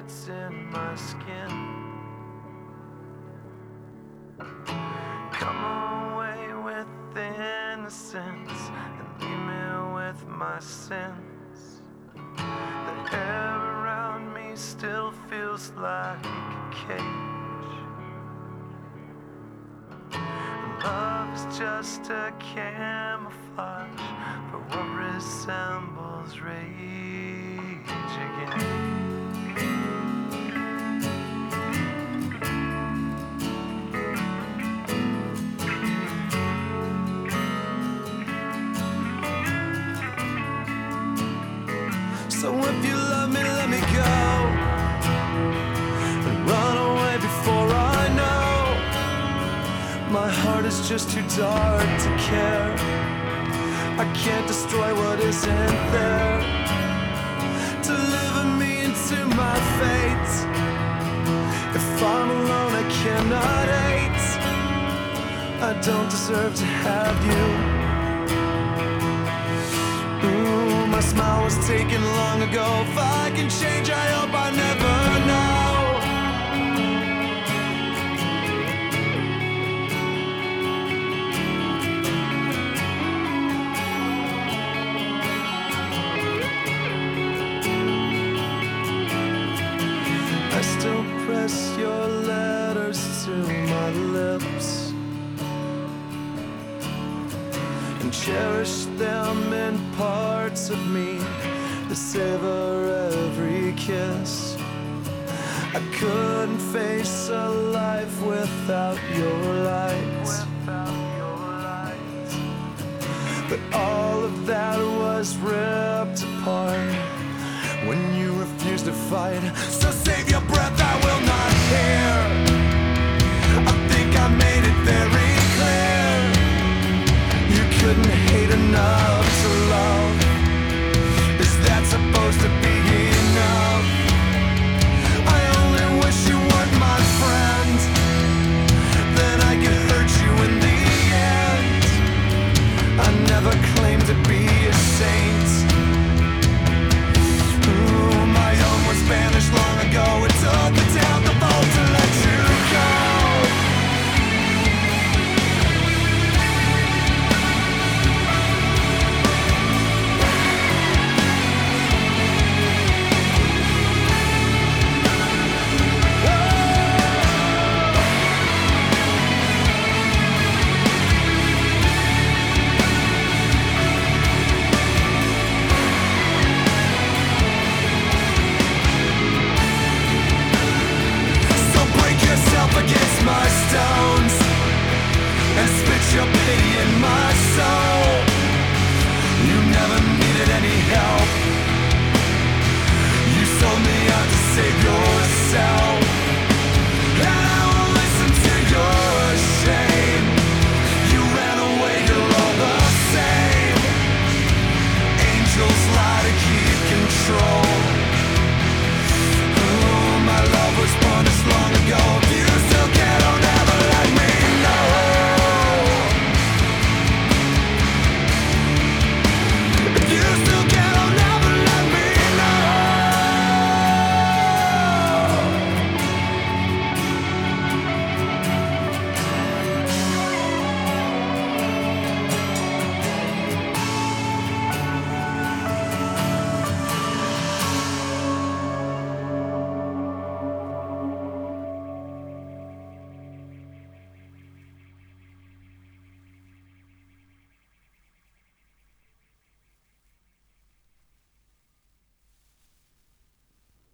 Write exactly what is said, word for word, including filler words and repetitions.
bullets in my skin. Come away with innocence and leave me with my sins. The air around me still feels like a cage. Love is just a camouflage for what resembles rage again. So if you love me, let me go and run away before I know. My heart is just too dark to care. I can't destroy what isn't there. Deliver me into my fate. If I'm alone, I cannot hate. I don't deserve to have you. Ooh, my smile was taken long ago. If I can change, I hope I never know. I still press your letters to my lips and cherish them in parts of me that savor every kiss. I couldn't face a life without your light, but all of that was ripped apart when you refused to fight. So save your breath, I will not hear. I think I made it very clear. You couldn't hate enough to love. Is that supposed to be enough? I only wish you weren't my friend. Then I could hurt you in the end. I never claimed to be a saint.